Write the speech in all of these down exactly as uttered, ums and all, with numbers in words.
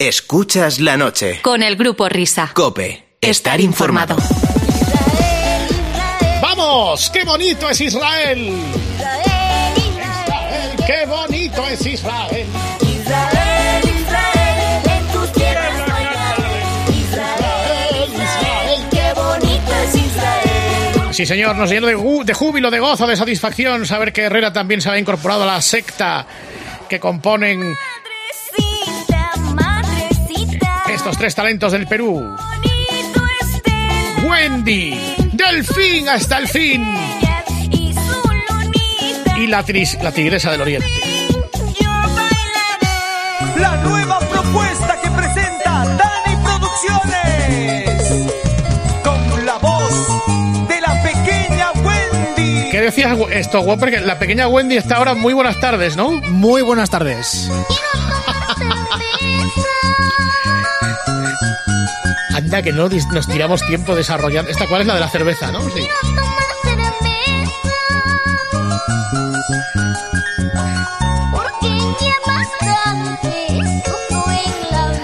Escuchas la noche. Con el Grupo Risa. COPE. Estar informado. ¡Vamos! ¡Qué bonito es Israel! Israel, Israel, ¡qué bonito es Israel! Israel, Israel, en tus tierras soñaré. Israel, Israel, qué bonito es Israel. Sí, señor, nos llenó de, gu- de júbilo, de gozo, de satisfacción saber que Herrera también se había incorporado a la secta que componen Madrecita, madrecita, estos tres talentos del Perú. bonito Estela, Wendy, Delfín hasta el fin, y su lunita. y la, tris- la tigresa del oriente. Yo bailaré. La nueva propuesta que presenta Dani Producciones, con la voz de la pequeña Wendy. ¿Qué decías esto, Whopper? Que la pequeña Wendy está ahora. Muy buenas tardes, ¿no? Muy buenas tardes. Anda, que no dis- nos tiramos tiempo desarrollando. ¿Esta cuál es la de la cerveza, no? Sí. Porque ya bastante estuvo en la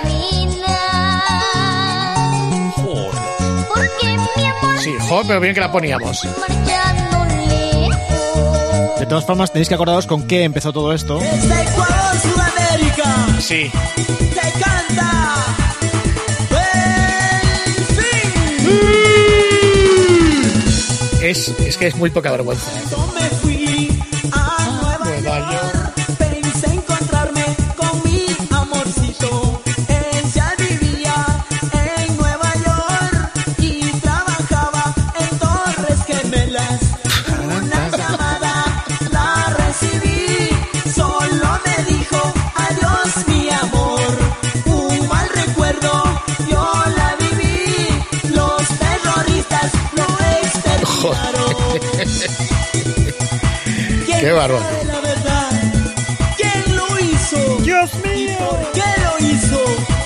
mina. Porque mi amor Sí, joder, pero bien que la poníamos. marchando lejos. De todas formas, tenéis que acordaros con qué empezó todo esto. Desde Ecuador, Sudamérica, Sí. te canta Delfín. Es, es que es muy poca vergüenza. Yo me fui a Nueva Nueva York, pensé encontrarme con mi amorcito. Ella vivía en Nueva York y trabajaba en Torres Gemelas. Una llamada la recibí, solo me dijo adiós mi amor. Un mal recuerdo, yo la viví, los terroristas lo exterminaron. ¿Quién Qué bárbaro. sabe la verdad? ¿Quién lo hizo? ¡Dios ¿Y por qué lo hizo?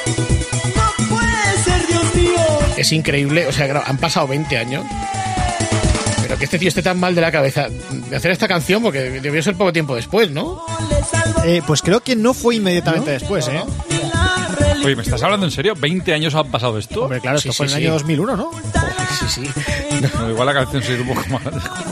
No puede ser, Dios mío. Es increíble, o sea, gra- han pasado veinte años. Pero que este tío esté tan mal de la cabeza de hacer esta canción, porque debió ser poco tiempo después, ¿no? Le salvó Eh, pues creo que no fue inmediatamente después, ¿eh? la religión. Oye, ¿me estás hablando en serio? ¿veinte años han pasado esto? Hombre, claro, Sí, esto fue sí, en el sí. año dos mil uno, ¿no? Sí, sí. No, igual la canción se hizo un poco más.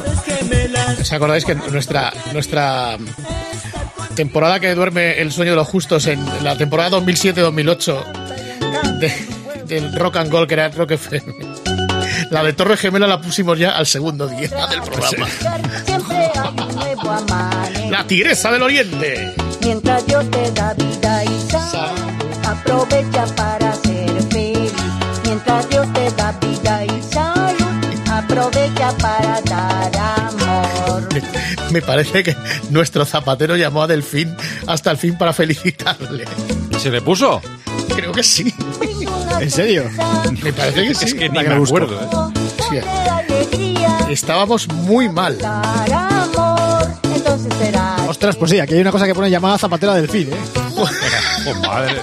¿Os acordáis que nuestra nuestra temporada que duerme el sueño de los justos en la temporada dos mil siete dos mil ocho de, del Rock and Gold, que era Rock F M, la de Torre Gemela la pusimos ya al segundo día del programa? Siempre hay un nuevo amanecer. La tigresa del oriente. Mientras Dios te da vida y salud, aprovecha para ser feliz. Mientras Dios te da vida y salud, aprovecha para dar amor. Me parece que nuestro zapatero llamó a Delfín hasta el fin para felicitarle. ¿Y se le puso? Creo que sí. ¿En serio? Me parece que sí. Es que ni la que me me busco. acuerdo, ¿eh? Sí. Alegría, Estábamos muy mal. dar amor, entonces será. Ostras, pues sí, aquí hay una cosa que pone llamada zapatera del fin, ¿eh? Pues madre.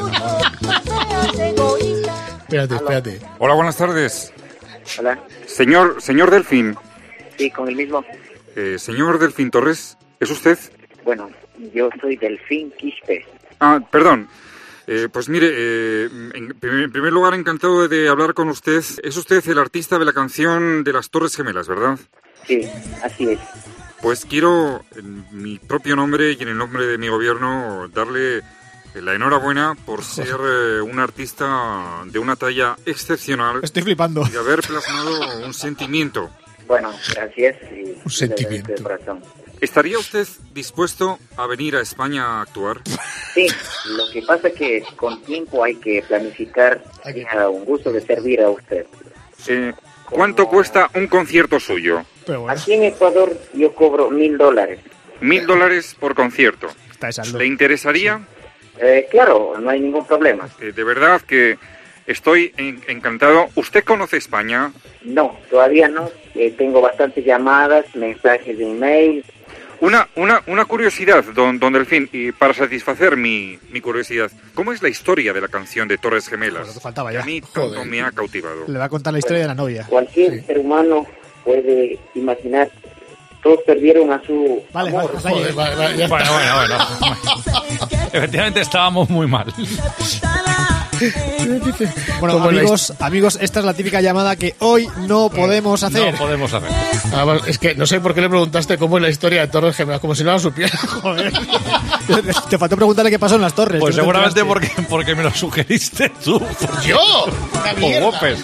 Seas egoísta. Espérate, espérate. Hola, buenas tardes. Hola, Señor, señor Delfín. sí, con el mismo. Eh, señor Delfín Torres, ¿es usted? Bueno, yo soy Delfín Quispe. Ah, perdón. Eh, pues mire, eh, en, primer, en primer lugar, encantado de hablar con usted. Es usted el artista de la canción de las Torres Gemelas, ¿verdad? Sí, así es. Pues quiero, en mi propio nombre y en el nombre de mi gobierno, darle la enhorabuena por ser eh, un artista de una talla excepcional Estoy flipando. y haber plasmado un sentimiento. Bueno, gracias. Y Un sentimiento. de corazón. ¿Estaría usted dispuesto a venir a España a actuar? Sí, lo que pasa es que con tiempo hay que planificar. Sería un gusto de servir a usted. Eh, ¿Cuánto cuesta un concierto suyo? Pero bueno, Aquí en Ecuador yo cobro mil dólares. Mil dólares por concierto. está de saldo. ¿Le interesaría? Eh, claro, no hay ningún problema. Eh, de verdad que estoy en- encantado. ¿Usted conoce España? No, todavía no. Eh, tengo bastantes llamadas, mensajes de email. Una, una, una curiosidad, don, don Delfín, y para satisfacer mi, mi curiosidad, ¿cómo es la historia de la canción de Torres Joder, Gemelas? que faltaba Que ya. a mí tanto Joder. me ha cautivado. Le va a contar la historia de la novia. Cualquier ser humano puede imaginar. Todos perdieron a su Vale, amor. vale, hasta ahí. Joder, vale, vale, ya Bueno, está. bueno, bueno. Efectivamente estábamos muy mal. Sepultada Bueno, Como la amigos, amigos, esta es la típica llamada que hoy no podemos hacer. No podemos hacer. Además, es que no sé por qué le preguntaste cómo es la historia de Torres Gemelas, como si no la supiera. Joder. Te faltó preguntarle qué pasó en las torres. Pues ¿no te seguramente enteraste? porque, porque me lo sugeriste tú. ¡Yo! ¡La O mierda! Gópez.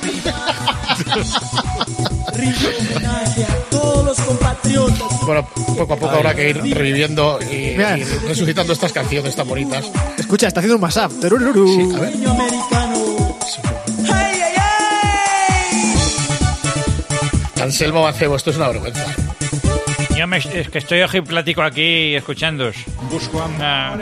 Bueno, poco a poco habrá que ir reviviendo y, Mira. y resucitando estas canciones tan bonitas. Escucha, está haciendo un mashup. Terururu. Sí, a ver. ¡Ay, ay, ay! Anselmo Mancebo, esto es una vergüenza. Yo me, es que estoy ojiplático aquí escuchándos. Busco a...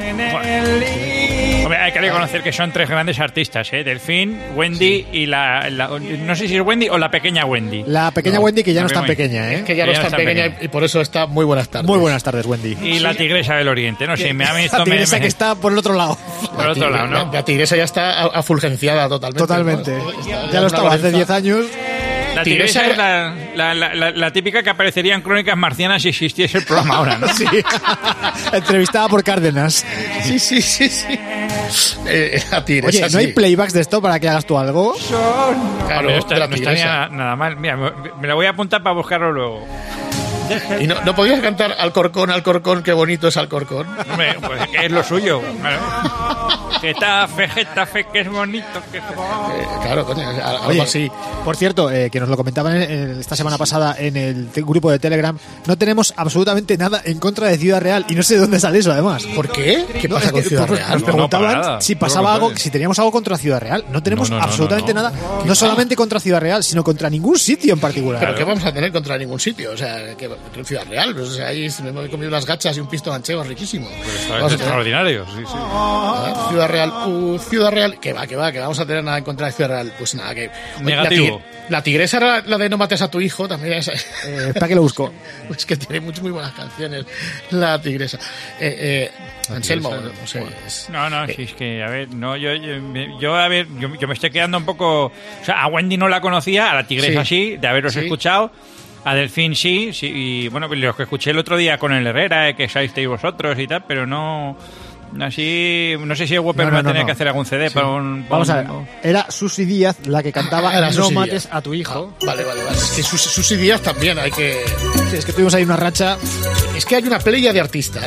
Hombre, hay que reconocer que son tres grandes artistas, ¿eh? Delfín, Wendy y la, la... No sé si es Wendy o la pequeña Wendy. La pequeña Wendy, que ya no es tan Wendy. pequeña, ¿eh? Que ya no es tan pequeña y por eso está muy buenas tardes. Muy buenas tardes, Wendy. Y la tigresa del oriente, no sé, me ha visto... La tigresa me, me- que está por el otro lado. por otro lado, La, ¿no? la tigresa ya está a- afulgenciada totalmente. Totalmente. ¿no? Está- Ya lo estaba hace Lorenza. diez años. La Tigresa tigresa es la, la, la, la, la típica que aparecería en Crónicas Marcianas si existiese el programa ahora, ¿no? Sí. Entrevistada por Cárdenas. Sí, sí, sí, sí. Eh, la tigresa, Oye, ¿no hay sí. playbacks de esto para que hagas tú algo? Claro, Hombre, esto de la no tigresa. estaría nada mal. Mira, me, me la voy a apuntar para buscarlo luego. Y no, no podías cantar Alcorcón, Alcorcón, qué bonito es Alcorcón. Hombre, pues que es lo suyo. Claro. Getafe, Getafe, que es bonito. Que... Eh, claro, coño, algo Oye, así. por cierto, eh, que nos lo comentaban en- en esta semana pasada en el te- grupo de Telegram, no tenemos absolutamente nada en contra de Ciudad Real y no sé de dónde sale eso, además. ¿Por qué? ¿Qué No, pasa es con que, Ciudad pues, Real? Nos No, no, preguntaban para nada. si Todo pasaba lo algo, contrario. si teníamos algo contra Ciudad Real. No tenemos No, no, no, absolutamente no, no. nada, no solamente contra Ciudad Real, sino contra ningún sitio en particular. ¿Pero qué vamos a tener contra ningún sitio? O sea, que que Ciudad Real. Pues, o sea, ahí me he comido unas gachas y un pisto manchego riquísimo. Es Vamos a tener- extraordinario, sí, sí. Ah, Ciudad Real, uh, Ciudad Real, que va, que va, que vamos a tener nada en contra de Ciudad Real. Pues nada, que. Negativo. La, tig- la tigresa era la de No mates a tu hijo, también es. Eh, ¿Para qué lo busco? Pues que tiene muchas muy buenas canciones, la tigresa. Eh, eh, Anselmo, no sé. es- No, no, si es que, a ver, no, yo, yo, yo, a ver, yo, yo me estoy quedando un poco... O sea, a Wendy no la conocía, a la tigresa Sí. sí, de haberos Sí. escuchado, a Delfín sí, sí, y bueno, los que escuché el otro día con el Herrera, eh, que salisteis vosotros y tal, pero no... Así, no sé si el Whopper No, no, va a no, tener no. que hacer algún C D para un... para Vamos a ver. un- Era Susi Díaz la que cantaba Era No Susi mates Díaz. a tu hijo. Vale, vale, vale. Es que Sus- Susi Díaz también hay que. Sí, es que tuvimos ahí una racha. Es que hay una playa de artistas.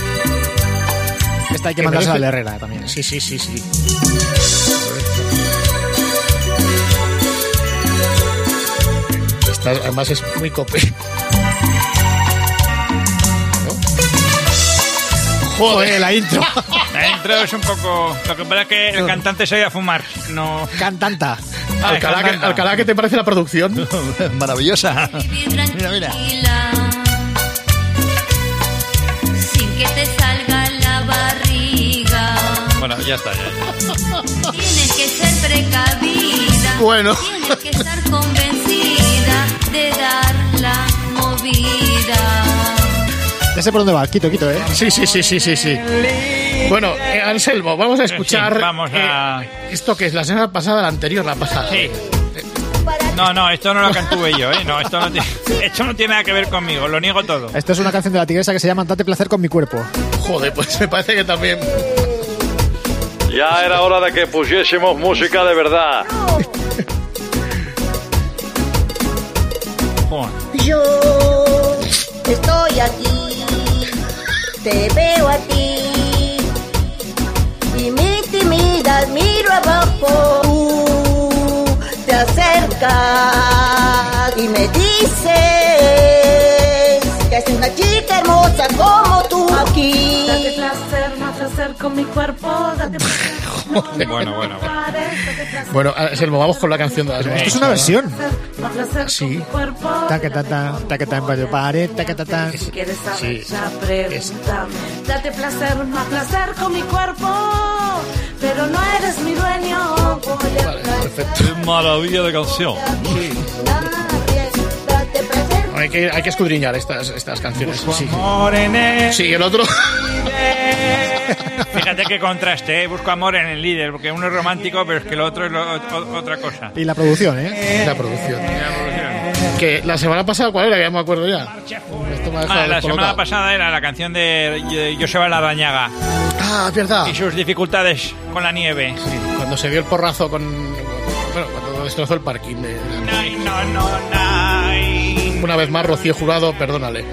Esta hay que Que mandársela merece- al Herrera también. Sí, sí, sí, sí. Esta, además es muy cope. ¿No? Joder, la intro. La intro es un poco... Lo que pasa es que el cantante se ha ido a fumar, no... Cantanta. Ay, Alcalá, ¿qué, cantanta. Alcalá, ¿qué te parece la producción? Maravillosa. Mira, mira. Sin que te salga la barriga. Bueno, ya está, ya, ya. Tienes que ser precavida. Bueno. Tienes que estar convencida de dar la movida. Ya sé por dónde va. Quito, quito, ¿eh? Sí, sí, sí, sí, sí, sí. Bueno, eh, Anselmo, vamos a escuchar. Sí, vamos a- eh, esto que es la semana pasada, la anterior, la pasada. Sí. No, no, esto no lo cantuve yo, ¿eh? No, esto no, tiene, esto no tiene nada que ver conmigo, lo niego todo. Esto es una canción de la tigresa que se llama Date placer con mi cuerpo. Joder, pues me parece que también. Ya era hora de que pusiésemos música de verdad. Joder. Yo estoy aquí, te veo a ti y me intimidas, miro abajo, tú te acercas y me dices que es una chica hermosa como tú aquí. Date placer, más placer con mi cuerpo, date placer. Joder. Bueno, bueno, bueno. Bueno, Anselmo, vamos con la canción de las Esto es una versión. Más placer Sí. con mi cuerpo. Taquetata, taquetá, en pared, taquetata. Si quieres saber, Sí. ya pregúntame. Date placer, más placer con mi cuerpo. Pero no eres mi dueño. Voy a Vale, perfecto. Qué maravilla de canción. Date placer. Hay que, hay que escudriñar estas, estas canciones. Sí. Amor en el... Sí, el otro. Fíjate qué contraste, ¿eh? Busco amor en el líder, porque uno es romántico, pero es que lo otro es lo- o- otra cosa. Y la producción, ¿eh? La producción. Que la semana pasada, ¿cuál era? Ya me acuerdo ya. Esto me ha dejado Ah, la descolocado. semana pasada era la canción de de Joseba Larrañaga. Ah, es verdad. Y sus dificultades con la nieve. Sí, cuando se dio el porrazo con... Bueno, cuando destrozó el parking. De... Nay, no, no, nay. Una vez más, Rocío Jurado, perdónale.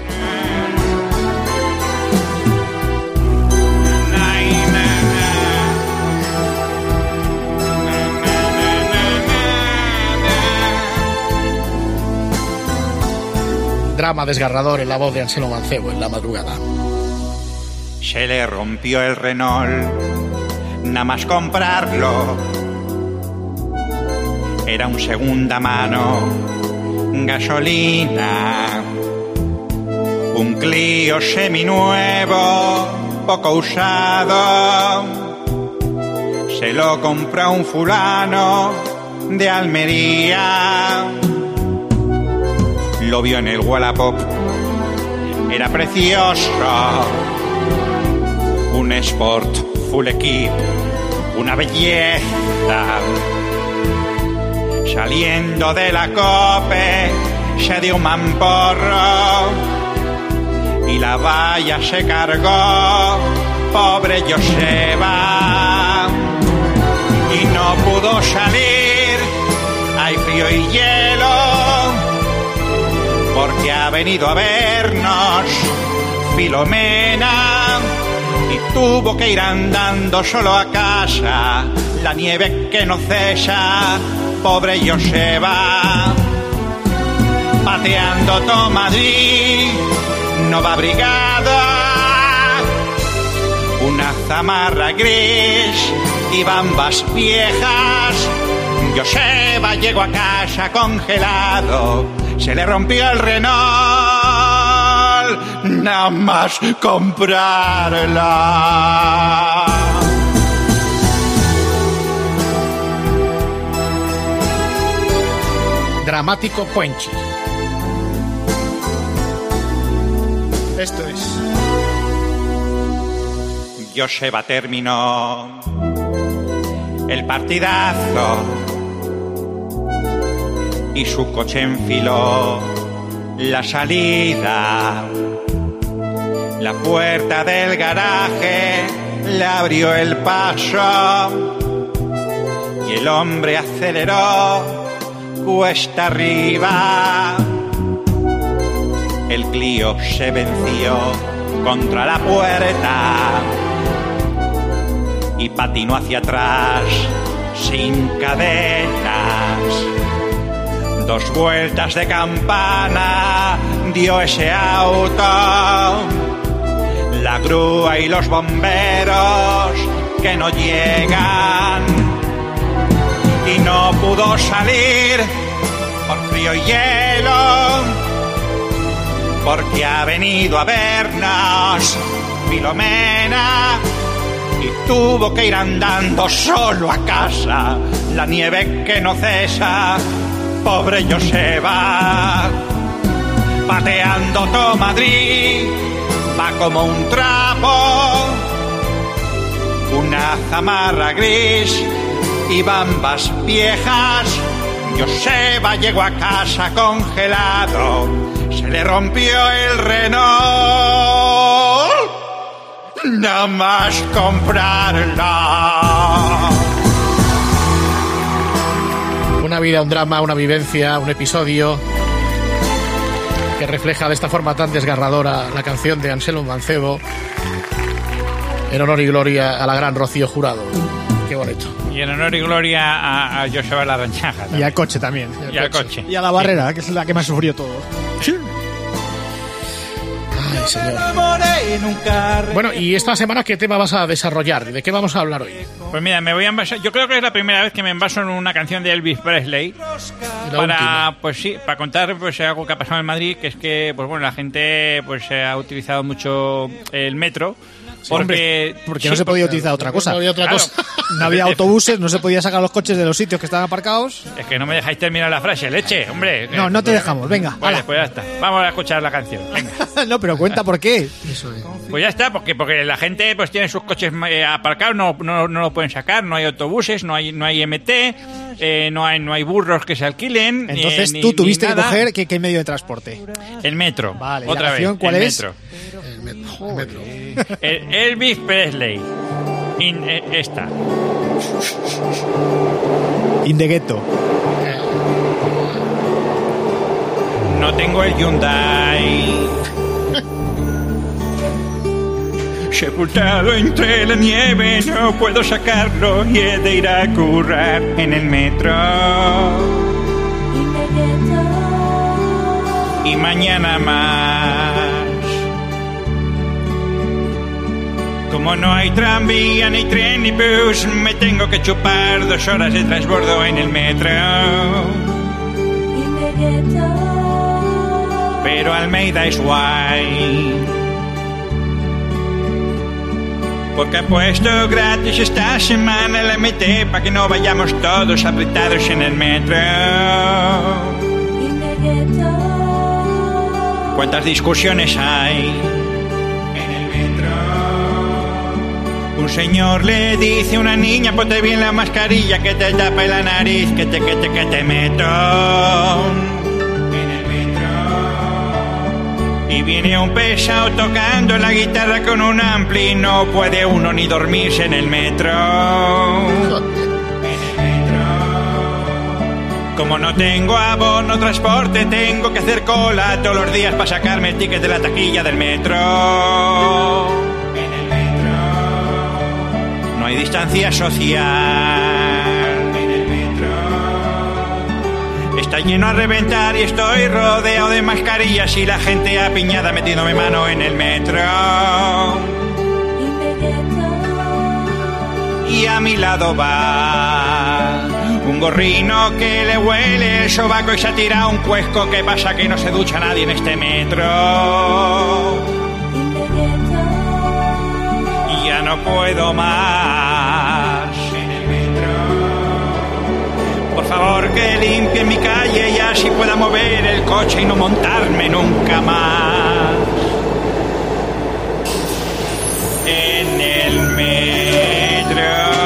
Nay, na, na. Drama desgarrador en la voz de Anselmo Mancebo en la madrugada. Se le rompió el Renault, nada más comprarlo. Era un segunda mano, gasolina, un Clio seminuevo, poco usado. Se lo compró un fulano de Almería. Lo vio en el Wallapop, era precioso. Un Sport full equip, una belleza. Saliendo de la COPE se dio un mamporro y la valla se cargó, pobre Joseba. Y no pudo salir, hay frío y hielo, porque ha venido a vernos Filomena y tuvo que ir andando solo a casa, la nieve que no cesa, pobre Joseba. Pateando todo Madrid, Nova Brigada, una zamarra gris y bambas viejas. Joseba llegó a casa congelado, se le rompió el Renault, nada más comprarla. Dramático Puenchi. Esto es. Joseba terminó el partidazo y su coche enfiló la salida. La puerta del garaje le abrió el paso y el hombre aceleró cuesta arriba. El Clio se venció contra la puerta y patinó hacia atrás sin cadenas. Dos vueltas de campana dio ese auto, la grúa y los bomberos que no llegan, y no pudo salir por frío y hielo, porque ha venido a vernos Filomena y tuvo que ir andando solo a casa, la nieve que no cesa, pobre Joseba. Pateando todo Madrid, va como un trapo, una zamarra gris y bambas viejas. Joseba llegó a casa congelado, se le rompió el Renault, nada más comprarla. Una vida, un drama, una vivencia, un episodio que refleja de esta forma tan desgarradora la canción de Anselmo Mancebo en honor y gloria a la gran Rocío Jurado. Qué bonito. Y en honor y gloria a, a Joseba Larrañaga. Y al coche también. Y al coche. Y a la barrera, que es la que más sufrió todo. Ay, señor. Bueno, y esta semana, ¿qué tema vas a desarrollar? ¿De qué vamos a hablar hoy? Pues mira, me voy a envasar. Yo creo que es la primera vez que me envaso en una canción de Elvis Presley. Para, última. pues sí, para contar pues algo que ha pasado en Madrid, que es que, pues bueno, la gente pues ha utilizado mucho el metro Porque, porque sí, no se podía porque- utilizar otra cosa. No había otra Claro. cosa. No había autobuses, no se podía sacar los coches de los sitios que estaban aparcados. Es que no me dejáis terminar la frase, leche, hombre. No, no te dejamos, venga. Vale, hala. pues ya está. Vamos a escuchar la canción. Venga. No, pero cuenta por qué. Eso es. Pues ya está, porque porque la gente pues tiene sus coches eh, aparcados, no, no, no lo pueden sacar, no hay autobuses, no hay no hay M T, eh, no hay no hay burros que se alquilen. eh, Entonces ni- tú ni tuviste que nada. coger ¿qué, qué medio de transporte. El metro. Vale, ¿y la otra vez. canción cuál el es? Metro. El metro. el metro. El Elvis Presley. In, eh, esta. In the ghetto. No tengo el Hyundai. Sepultado entre la nieve, no puedo sacarlo y he de ir a currar en el metro. Y mañana más. Como no hay tranvía, ni tren, ni bus, me tengo que chupar dos horas de transbordo en el metro. Pero Almeida es guay, porque ha puesto gratis esta semana el M T para que no vayamos todos apretados en el metro. ¿Cuántas discusiones hay en el metro? Un señor le dice a una niña, ponte bien la mascarilla que te tapa la nariz, que te, que te, que te meto. Y viene un pesado tocando la guitarra con un ampli, no puede uno ni dormirse en el metro. Como no tengo abono transporte, tengo que hacer cola todos los días para sacarme el ticket de la taquilla del metro. No hay distancia social. Está lleno a reventar y estoy rodeado de mascarillas y la gente apiñada metiéndome mano en el metro. Y a mi lado va un gorrino que le huele el sobaco y se ha tirado un cuesco. ¿Qué pasa? Que no se ducha nadie en este metro. Y ya no puedo más. Por favor, que limpie mi calle y así pueda mover el coche y no montarme nunca más en el metro.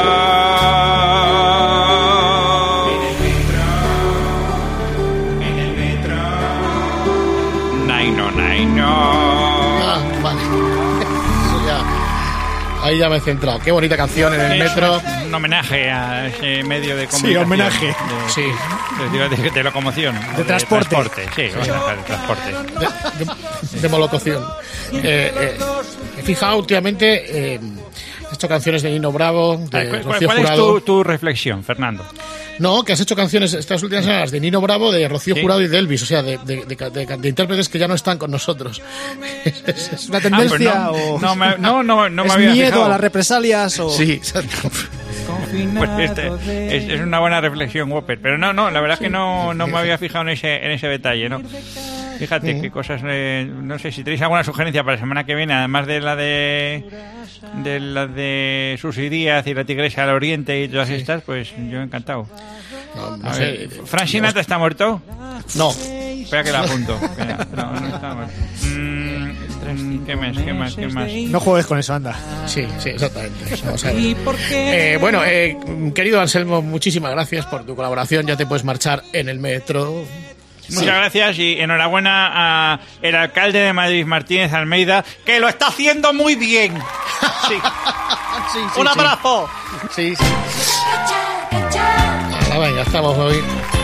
En el metro. Naino, naino. Ah, vale. Eso ya. Ahí ya me he centrado. Qué bonita canción en el Es metro. Un, un homenaje a ese medio de Sí, comunicación. homenaje. De, Sí. de, de- de locomoción. De transporte. Sí, homenaje de transporte. De, de, de molococión. Eh, eh, he fijado últimamente. Eh, he hecho canciones de Nino Bravo, de ¿Cuál, cuál- Rocío cuál es Jurado. tu, tu reflexión, Fernando? No, que has hecho canciones estas últimas semanas de Nino Bravo, de Rocío Jurado y de Elvis, o sea, de, de, de, de- de intérpretes que ya no están con nosotros. ¿Es una tendencia Ah, pues no, o no me- no, no, no me es había miedo fijado. a las represalias o Sí, exacto. Pues este, es, es una buena reflexión, Whopper. Pero no, no, la verdad es que no, no me había fijado en ese, en ese detalle, ¿no? Fíjate qué cosas, eh, no sé si tenéis alguna sugerencia para la semana que viene, además de la de de la de Susi Díaz y la Tigresa del Oriente y todas estas, pues yo encantado. No, no A sé. ver, ¿Frank Sinatra está muerto? No. Espera que la apunto. Espera, No, no está muerto. Mm, ¿Qué más? ¿Qué más? ¿Qué más? no juegues con eso, anda. Sí, sí, exactamente. Vamos a ver. Eh, bueno, eh, querido Anselmo, muchísimas gracias por tu colaboración. Ya te puedes marchar en el metro. Muchas gracias y enhorabuena a el alcalde de Madrid, Martínez Almeida, que lo está haciendo muy bien. Sí. Sí, sí, Un sí. abrazo. Sí, sí. Ahora, venga, estamos hoy.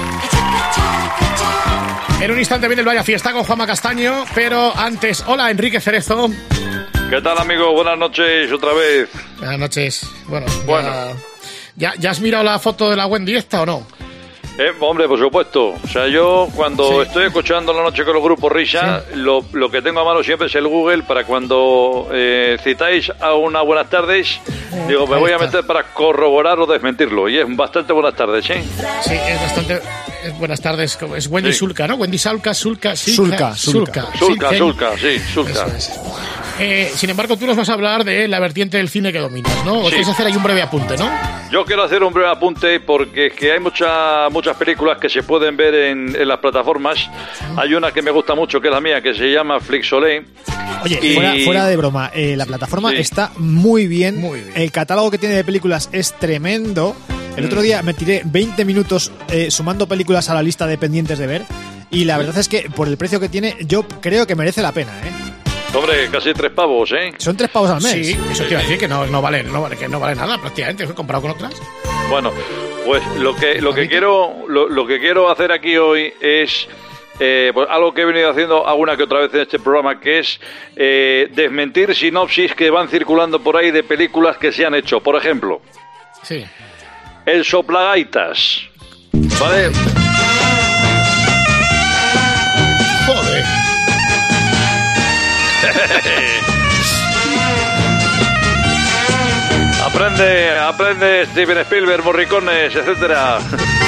En un instante viene el Vaya Fiesta con Juanma Castaño, pero antes, hola Enrique Cerezo. ¿Qué tal, amigo? Buenas noches otra vez. Buenas noches. Bueno, Bueno. Ya, ya, ¿ya has mirado la foto de la Wendy esta o no? Eh, hombre, por supuesto. O sea, yo cuando Sí. estoy escuchando la noche con los grupos Risa, lo, lo que tengo a mano siempre es el Google para cuando eh, citáis a una buenas tardes, digo, me Ahí voy a está. meter para corroborar o desmentirlo. Y es bastante buenas tardes, ¿eh? Sí, es bastante. es buenas tardes. como- Es Wendy Sí. Sulca, ¿no? Wendy Salca, Sulca, Sulca, Sulca. Sulca. Sulca, Sí, Sulca, sí, Sulca. Eso es. Eh, sin embargo, tú nos vas a hablar de la vertiente del cine que dominas, ¿no? O Sí. quieres hacer ahí un breve apunte, ¿no? Yo quiero hacer un breve apunte porque es que hay muchas muchas películas que se pueden ver en, en las plataformas. Hay una que me gusta mucho, que es la mía, que se llama Flixolé. Oye, Y- fuera, fuera de broma, eh, la plataforma Sí. está muy bien. El catálogo que tiene de películas es tremendo. El otro día me tiré veinte minutos eh, sumando películas a la lista de pendientes de ver. Y la verdad es que por el precio que tiene, yo creo que merece la pena, ¿eh? Hombre, casi tres pavos, ¿eh? Son tres pavos al mes. Sí, eso te iba a decir que no, no, vale, no, vale, que no vale nada prácticamente, he comparado con otras. Bueno, pues lo que lo que quiero lo, lo que quiero hacer aquí hoy es eh, pues algo que he venido haciendo alguna que otra vez en este programa, que es eh, desmentir sinopsis que van circulando por ahí de películas que se han hecho. Por ejemplo, Sí. El Soplagaitas, ¿vale? Joder. Aprende, aprende Steven Spielberg, Morricones, etcétera.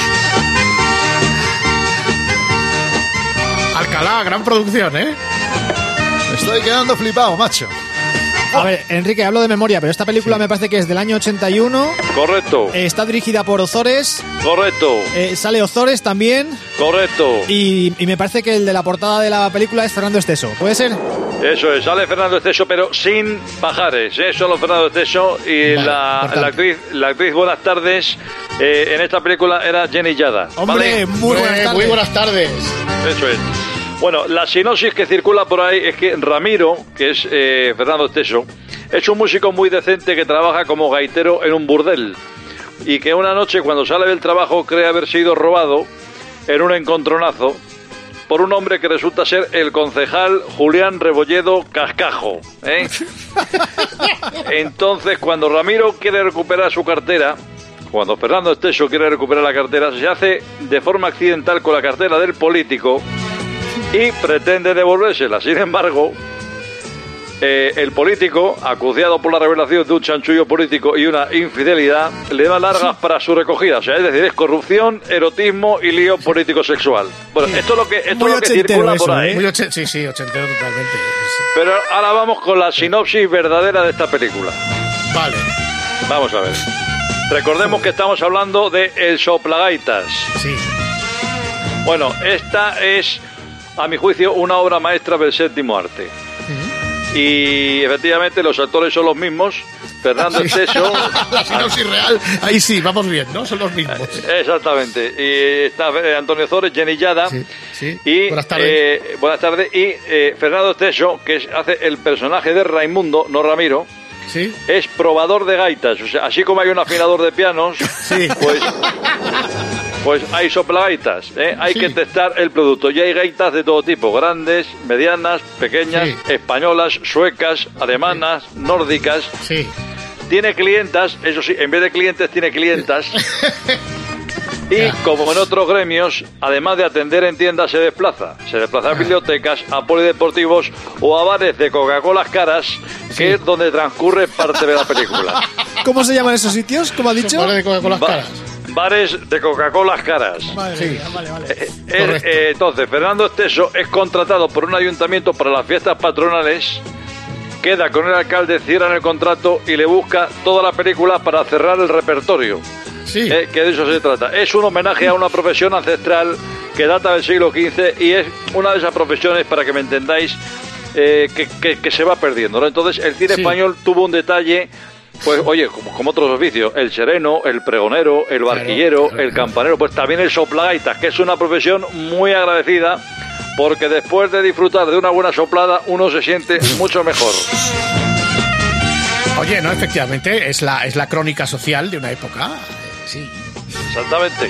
Alcalá, gran producción, ¿eh? Me estoy quedando flipado, macho. A ver, Enrique, hablo de memoria, pero esta película me parece que es del año ochenta y uno. Correcto, Eh, está dirigida por Ozores. correcto, eh, sale Ozores también. correcto. Y, y me parece que el de la portada de la película es Fernando Esteso. ¿Puede ser? Eso es, sale Fernando Esteso, pero sin pajares, ¿eh? Solo Fernando Esteso y Vale, la, importante. la actriz, la actriz Buenas Tardes eh, en esta película era Jenny Yada. Hombre, ¿vale? muy buenas Eh, tardes. Muy buenas tardes. Eso es. Bueno, la sinopsis que circula por ahí es que Ramiro, que es eh, Fernando Esteso, es un músico muy decente que trabaja como gaitero en un burdel y que una noche cuando sale del trabajo cree haber sido robado en un encontronazo por un hombre que resulta ser el concejal Julián Rebolledo Cascajo, ¿eh? Entonces, cuando Ramiro quiere recuperar su cartera, cuando Fernando Esteso quiere recuperar la cartera, se hace de forma accidental con la cartera del político y pretende devolvérsela. Sin embargo, eh, el político, acuciado por la revelación de un chanchullo político y una infidelidad, le da largas para su recogida. O sea, es decir, es corrupción, erotismo y lío político-sexual. Bueno, esto es lo que, esto Muy es lo que ochentero circula eso, por ahí. ¿eh? Muy ochen- sí, sí, ochentero totalmente. Pero ahora vamos con la sinopsis verdadera de esta película. Vale. Vamos a ver. Recordemos que estamos hablando de El Soplagaitas. Sí. Bueno, esta es, a mi juicio, una obra maestra del séptimo arte. Y efectivamente los actores son los mismos. Fernando Esteso. La sinopsis real, ahí sí, vamos bien, ¿no? Son los mismos. Exactamente. Y está eh, Antonio Zores, Jenny Yada. Sí, sí. Y, Buenas tardes. eh, buenas tardes. Y eh, Fernando Esteso, que es- hace el personaje de Raimundo, no Ramiro. Sí. Es probador de gaitas. O sea, así como hay un afinador de pianos, pues, pues hay soplagaitas. ¿eh? Hay Sí. que testar el producto. Y hay gaitas de todo tipo: grandes, medianas, pequeñas, Sí. españolas, suecas, alemanas, nórdicas. Sí. Tiene clientas, eso sí, en vez de clientes tiene clientas. Y como en otros gremios, además de atender en tiendas, se desplaza. Se desplaza a bibliotecas, a polideportivos o a bares de Coca-Colas caras, que es donde transcurre parte de la película. ¿Cómo se llaman esos sitios? ¿Cómo ha dicho? Vale de Coca-Cola Ba- caras. Bares de Coca-Colas caras. Madre Sí. mía, vale, vale. Eh, eh, eh, entonces, Fernando Esteso es contratado por un ayuntamiento para las fiestas patronales, queda con el alcalde, cierran el contrato y le busca toda la película para cerrar el repertorio. Sí. Eh, que de eso se trata. Es un homenaje a una profesión ancestral que data del siglo quince y es una de esas profesiones, para que me entendáis, eh, que, que- que se va perdiendo, ¿no? Entonces, el cine Sí. español tuvo un detalle, pues, oye, como, como otros oficios, el sereno, el pregonero, el barquillero, claro, el claro. campanero, pues también el soplagaitas, que es una profesión muy agradecida, porque después de disfrutar de una buena soplada, uno se siente mucho mejor. Oye, no, efectivamente, es la, es la crónica social de una época. eh, Sí. Exactamente.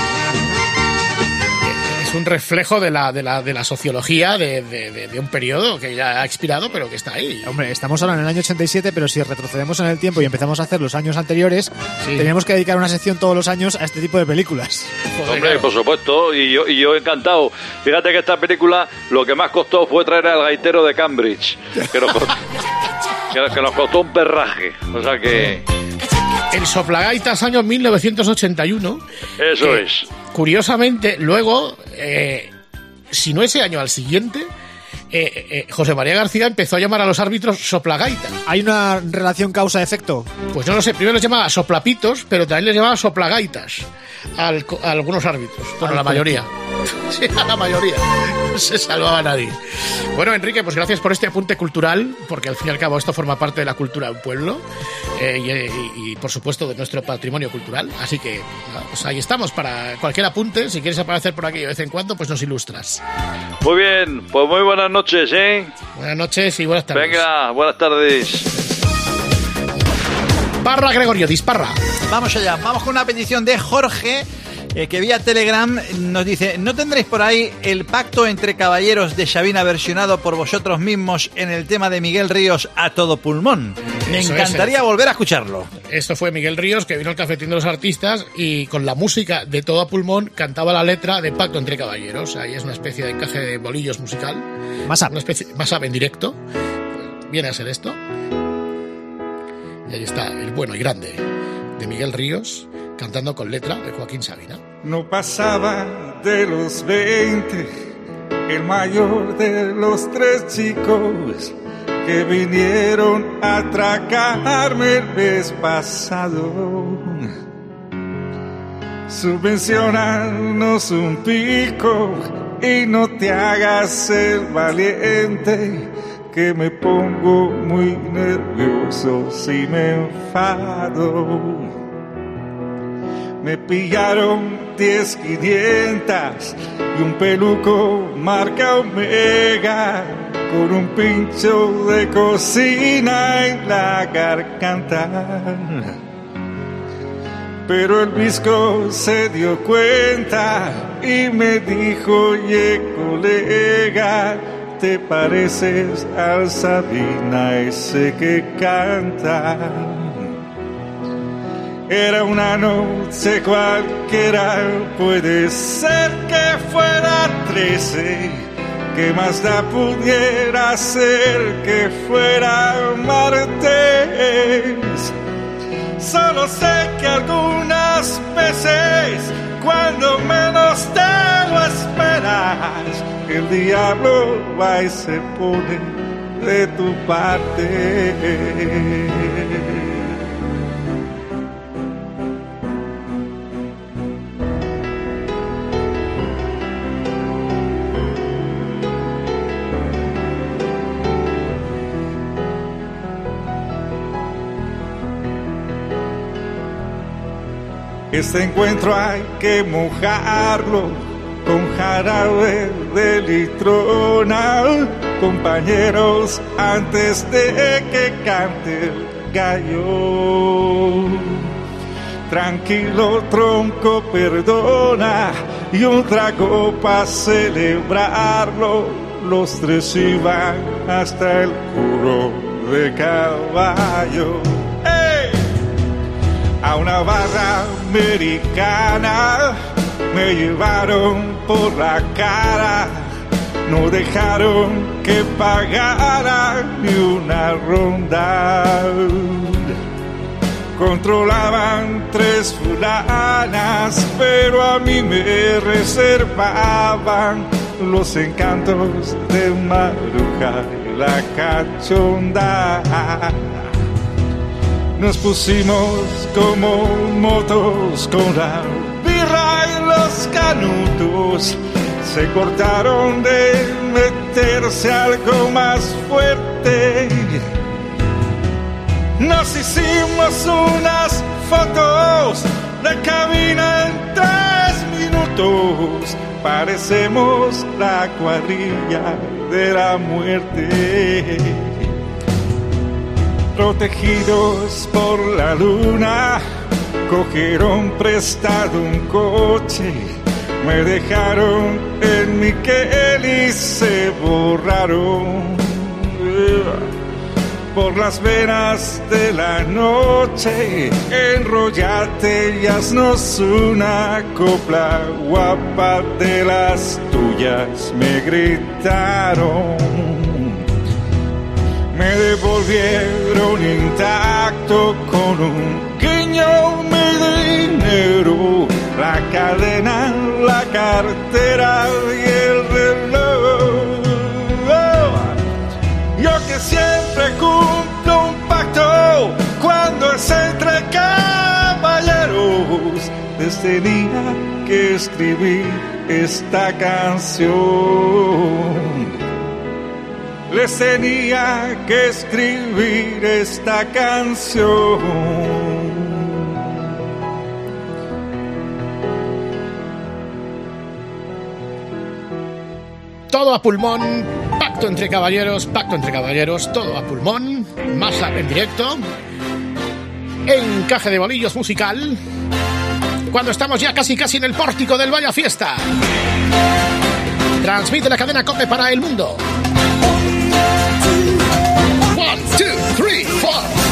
Es un reflejo de la, de la, de la sociología de, de, de- de un periodo que ya ha expirado, pero que está ahí. Hombre, estamos ahora en el año ochenta y siete, pero si retrocedemos en el tiempo y empezamos a hacer los años anteriores, Sí. teníamos que dedicar una sección todos los años a este tipo de películas. Joder, Hombre, claro. por supuesto, y yo, y yo encantado. Fíjate que esta película lo que más costó fue traer al gaitero de Cambridge, que nos costó, que, que nos costó un perraje. O sea que El Soplagaitas, año mil novecientos ochenta y uno. eso que, es. Curiosamente, luego, eh, si no ese año, al siguiente, eh, eh, José María García empezó a llamar a los árbitros soplagaitas. ¿Hay una relación causa-efecto? Pues no lo sé, primero les llamaba soplapitos, pero también les llamaba soplagaitas al, a algunos árbitros, bueno, a la mayoría. Sí, a la mayoría. No se salvaba a nadie. Bueno, Enrique, pues gracias por este apunte cultural, porque al fin y al cabo esto forma parte de la cultura de un pueblo eh, y, y, y, por supuesto, de nuestro patrimonio cultural. Así que, pues ahí estamos, para cualquier apunte. Si quieres aparecer por aquí de vez en cuando, pues nos ilustras. Muy bien, pues muy buenas noches, ¿eh? Buenas noches y buenas tardes. Venga, buenas tardes. Parra, Gregorio, disparra. Vamos allá, vamos con una petición de Jorge, eh, que vía Telegram nos dice: ¿no tendréis por ahí el pacto entre caballeros de Sabina versionado por vosotros mismos en el tema de Miguel Ríos a todo pulmón? Me Eso encantaría es, volver a escucharlo. Esto fue Miguel Ríos, que vino al Cafetín de los Artistas y con la música de todo a pulmón cantaba la letra de Pacto entre Caballeros. Ahí es una especie de encaje de bolillos musical. Más up. Una especie, más up en directo. Viene a ser esto. Y ahí está, el bueno y grande de Miguel Ríos, cantando con letra de Joaquín Sabina. No pasaba de los veinte, el mayor de los tres chicos que vinieron a atracarme el mes pasado. Subvencionanos un pico y no te hagas el valiente, que me pongo muy nervioso si me enfado. Me pillaron diez quinientas y un peluco marca Omega con un pincho de cocina en la garganta. Pero el visco se dio cuenta y me dijo: oye, colega, te pareces al Sabina ese que canta. Era una noche cualquiera, puede ser que fuera trece. ¿Qué más da pudiera ser que fuera martes? Solo sé que algunas veces, cuando menos te lo esperas, el diablo va y se pone de tu parte. Este encuentro hay que mojarlo con jarabe de litrona, compañeros, antes de que cante el gallo. Tranquilo, tronco, perdona, y un trago para celebrarlo. Los tres iban hasta el culo de caballo. A una barra americana me llevaron por la cara, no dejaron que pagara ni una ronda. Controlaban tres fulanas, pero a mí me reservaban los encantos de Maruja y la cachonda. Nos pusimos como motos con la birra y los canutos. Se cortaron de meterse algo más fuerte. Nos hicimos unas fotos de cabina en tres minutos. Parecemos la cuadrilla de la muerte. Protegidos por la luna, cogieron prestado un coche, me dejaron en mi Kelly y se borraron. Por las venas de la noche, enrollate y haznos una copla guapa de las tuyas, me gritaron. Me devolvieron intacto con un guiño mi dinero, la cadena, la cartera y el reloj. tenía que escribir esta canción. Les tenía que escribir esta canción. Todo a pulmón, pacto entre caballeros, pacto entre caballeros, todo a pulmón, Masa en directo, encaje de bolillos musical, cuando estamos ya casi casi en el pórtico del Vaya Fiesta. Transmite la cadena COPE para el mundo. One, two, three, four.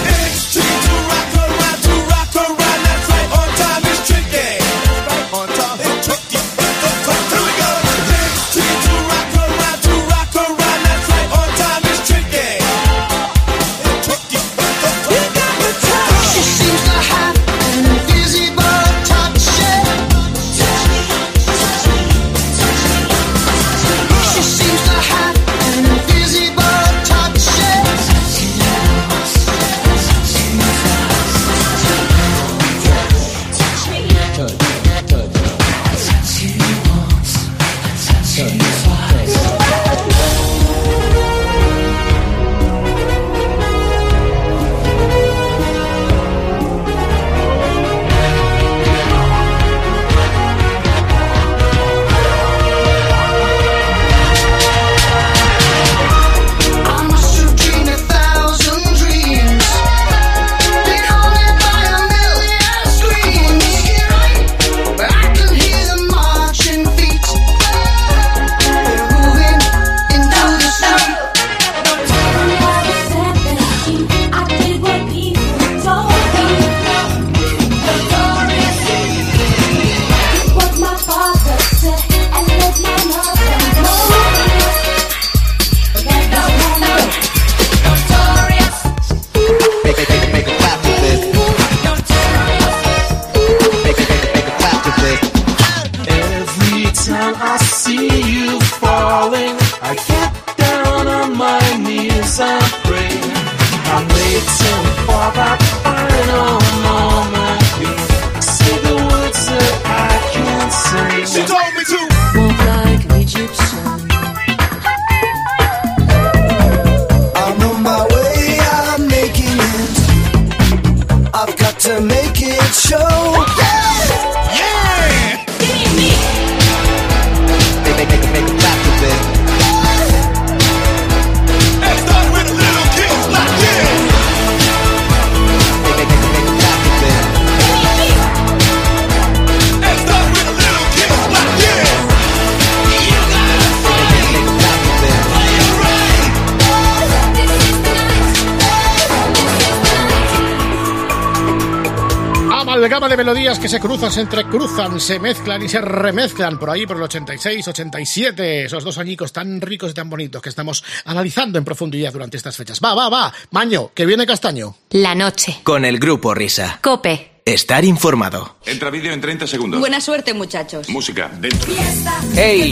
Gama de melodías que se cruzan, se entrecruzan, se mezclan y se remezclan por ahí por el ochenta y seis, ochenta y siete, esos dos añicos tan ricos y tan bonitos que estamos analizando en profundidad durante estas fechas. Va, va, va, Maño, que viene Castaño. La noche. Con el Grupo Risa. COPE. Estar informado. Entra vídeo en treinta segundos. Buena suerte, muchachos. Música, dentro. ¡Ey!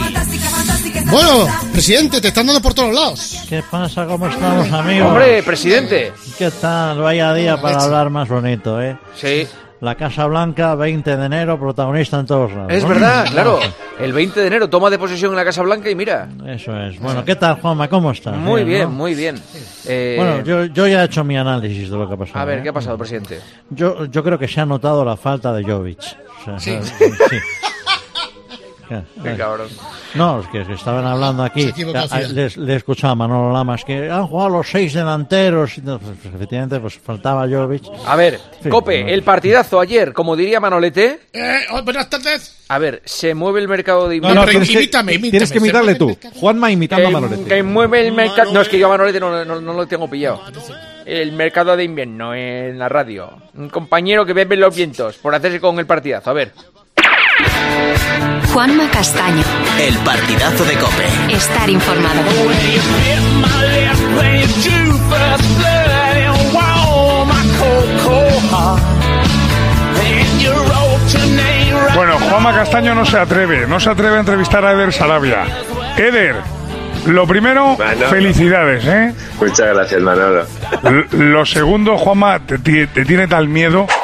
Bueno, presidente, te están dando por todos lados. ¿Qué pasa? ¿Cómo estamos, amigos? Hombre, presidente. ¿Qué tal? Vaya día para hablar más bonito, ¿eh? Sí. La Casa Blanca, veinte de enero, protagonista en todos lados. Es ¿no? verdad, claro. El veinte de enero, toma de posesión en la Casa Blanca y mira. Eso es. Bueno, ¿qué tal, Juanma? ¿Cómo estás? Muy bien, ¿no? muy bien. Eh... Bueno, yo, yo ya he hecho mi análisis de lo que ha pasado. A ver, ¿eh? ¿qué ha pasado, presidente? Yo, yo creo que se ha notado la falta de Jovic. O sea, sí. sí. Qué cabrón. No, es que estaban hablando aquí. Le, le escuchaba a Manolo Lamas que han jugado los seis delanteros. Pues, efectivamente, pues faltaba Jovic. A ver, sí, Cope, no. El partidazo ayer, como diría Manolete. Eh, oh, buenas tardes. A ver, se mueve el mercado de no, no, pero imítame, imítame. Tienes que imitarle tú. Juanma imitando a Manolete. Que mueve el mercado. No, es que yo a Manolete no, no, no lo tengo pillado. El mercado de invierno en la radio. Un compañero que bebe los vientos por hacerse con el partidazo. A ver. Juanma Castaño. El partidazo de COPE. Estar informado. Bueno, Juanma Castaño no se atreve, no se atreve a entrevistar a Eder Sarabia. Eder, lo primero, Mano. felicidades, ¿eh? Muchas gracias, Manolo. L- lo segundo, Juanma, te, te, te tiene tal miedo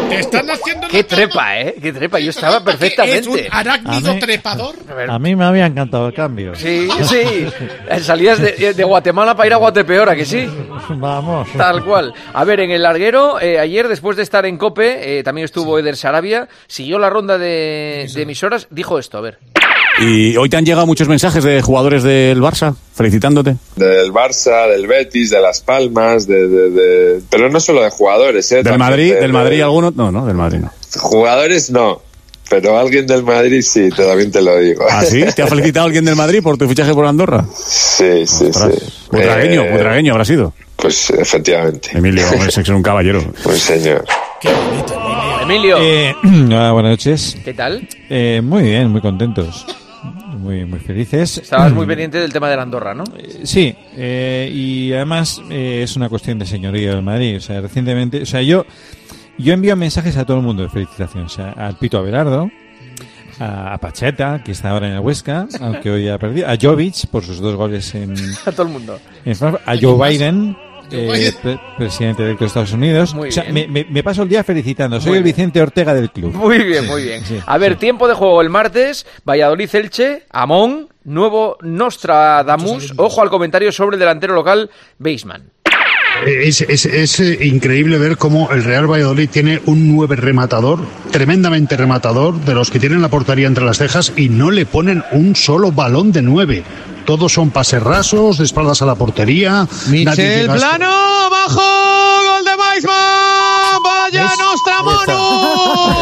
Te están haciendo Qué trepa, ¿eh? Qué trepa. Yo estaba perfectamente. ¿Es un arácnido A mí- trepador? A mí me había encantado el cambio. Sí, sí. Salías de, de Guatemala para ir a Guatepeor, ¿a que sí? Vamos. Tal cual. A ver, en el larguero, eh, ayer, después de estar en COPE, eh, también estuvo Eder Sarabia, siguió la ronda de, de emisoras, dijo esto, a ver. ¿Y hoy te han llegado muchos mensajes de jugadores del Barça felicitándote? Del Barça, del Betis, de Las Palmas, de, de, de... pero no solo de jugadores, ¿eh? ¿Del También Madrid? de- ¿Del de- Madrid alguno? No, no, del Madrid no. Jugadores no, pero alguien del Madrid sí, te- también te lo digo. ¿Ah, sí? ¿Te ha felicitado alguien del Madrid por tu fichaje por Andorra? Sí, sí, sí. Butragueño, Eh, butragueño habrá sido. Pues efectivamente. Emilio, hombre, es un caballero. Pues señor. Emilio. Eh, hola, buenas noches. ¿Qué tal? Eh, muy bien, muy contentos. Muy, muy felices. Estabas muy pendiente del tema de la Andorra, ¿no? Sí, eh, y además eh, es una cuestión de señorío del Madrid. O sea, recientemente, o sea, yo yo envío mensajes a todo el mundo de felicitación. O sea, al Pito Abelardo, a, a Pacheta, que está ahora en el Huesca, aunque hoy ha perdido, a Jovic por sus dos goles en, A todo el mundo. en Frankfurt, a Joe Biden, eh, pre- presidente electo de Estados Unidos. Muy o sea, bien. me, me- me paso el día felicitando. Soy Muy el bien. Vicente Ortega del club. Muy bien, muy bien. Sí, A ver, tiempo de juego el martes, Valladolid-Elche, Amón, nuevo Nostradamus. Ojo al comentario sobre el delantero local, Beisman. Es, es, es eh, increíble ver cómo el Real Valladolid tiene un nueve rematador, tremendamente rematador, de los que tienen la portería entre las cejas y no le ponen un solo balón de nueve. Todos son pases rasos, de espaldas a la portería. nadie Michel llega hasta- Plano, abajo, gol de Weissman, vaya Nostramonus,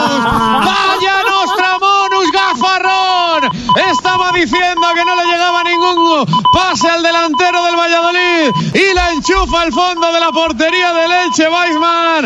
vaya Nostramonus, gafarrón, estaba diciendo que no le llegaba ningún pase al delantero del Valladolid y la enchufa al fondo de la portería del Elche, Weissman.